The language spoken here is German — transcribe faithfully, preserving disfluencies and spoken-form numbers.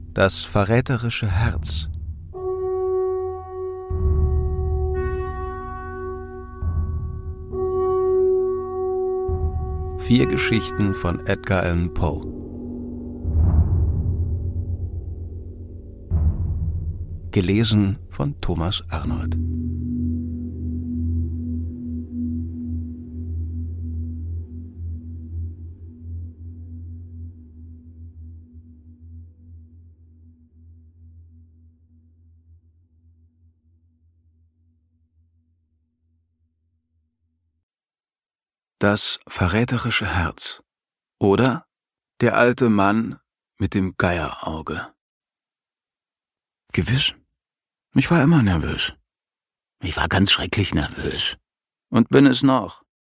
Das verräterische Herz. Vier Geschichten von Edgar Allan Poe. Gelesen von Thomas Arnold. Das verräterische Herz oder Der alte Mann mit dem Geierauge. Gewiss, ich war immer nervös. Ich war ganz schrecklich nervös. Und bin es noch.